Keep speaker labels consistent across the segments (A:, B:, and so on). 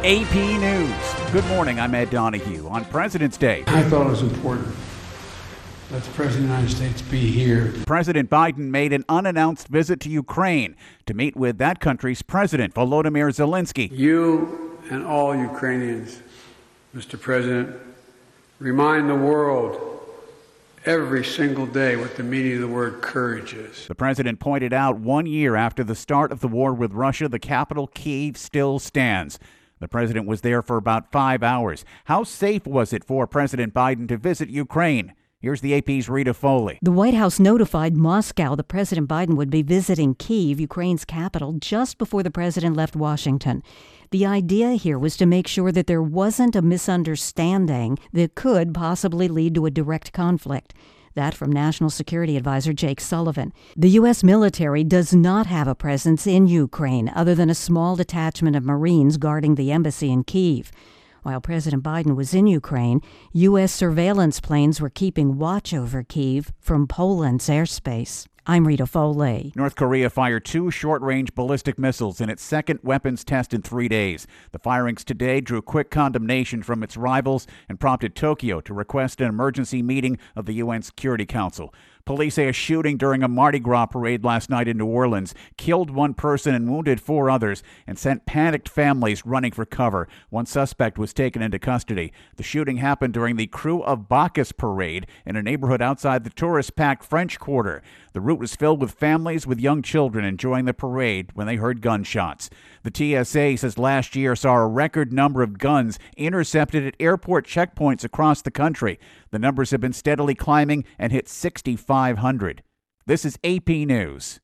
A: AP News. Good morning, I'm Ed Donahue. On President's Day,
B: I thought it was important that the President of the United States be here.
A: President Biden made an unannounced visit to Ukraine to meet with that country's President, Volodymyr Zelensky.
B: You and all Ukrainians, Mr. President, remind the world every single day what the meaning of the word courage is.
A: The president pointed out 1 year after the start of the war with Russia, the capital, Kyiv, still stands. The president was there for about 5 hours. How safe was it for President Biden to visit Ukraine? Here's the AP's Rita Foley.
C: The White House notified Moscow that President Biden would be visiting Kyiv, Ukraine's capital, just before the president left Washington. The idea here was to make sure that there wasn't a misunderstanding that could possibly lead to a direct conflict. That from National Security Advisor Jake Sullivan. The U.S. military does not have a presence in Ukraine other than a small detachment of Marines guarding the embassy in Kyiv. While President Biden was in Ukraine, U.S. surveillance planes were keeping watch over Kyiv from Poland's airspace. I'm Rita Foley.
A: North Korea fired 2 short-range ballistic missiles in its second weapons test in 3 days. The firings today drew quick condemnation from its rivals and prompted Tokyo to request an emergency meeting of the UN Security Council. Police say a shooting during a Mardi Gras parade last night in New Orleans killed 1 person and wounded 4 others and sent panicked families running for cover. 1 suspect was taken into custody. The shooting happened during the Krewe of Bacchus parade in a neighborhood outside the tourist-packed French Quarter. The route was filled with families with young children enjoying the parade when they heard gunshots. The TSA says last year saw a record number of guns intercepted at airport checkpoints across the country. The numbers have been steadily climbing and hit 6,500. This is AP News.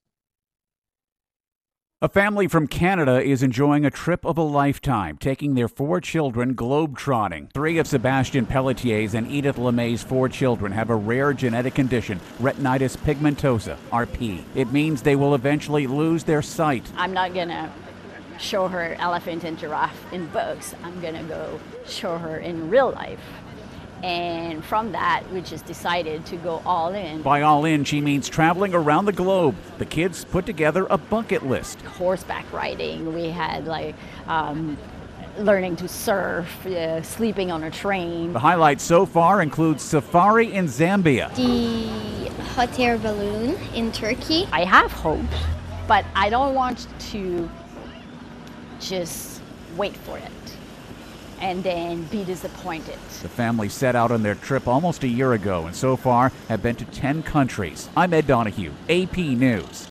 A: A family from Canada is enjoying a trip of a lifetime, taking their 4 children globe-trotting. 3 of Sebastian Pelletier's and Edith LeMay's 4 children have a rare genetic condition, retinitis pigmentosa, RP. It means they will eventually lose their sight.
D: I'm not going to show her elephant and giraffe in books. I'm going to go show her in real life. And from that, we just decided to go all in.
A: By all in, she means traveling around the globe. The kids put together a bucket list.
D: Horseback riding, we had learning to surf, sleeping on a train.
A: The highlights so far include safari in Zambia,
E: the hot air balloon in Turkey.
D: I have hope, but I don't want to just wait for it and then be disappointed.
A: The family set out on their trip almost a year ago and so far have been to 10 countries. I'm Ed Donahue, AP News.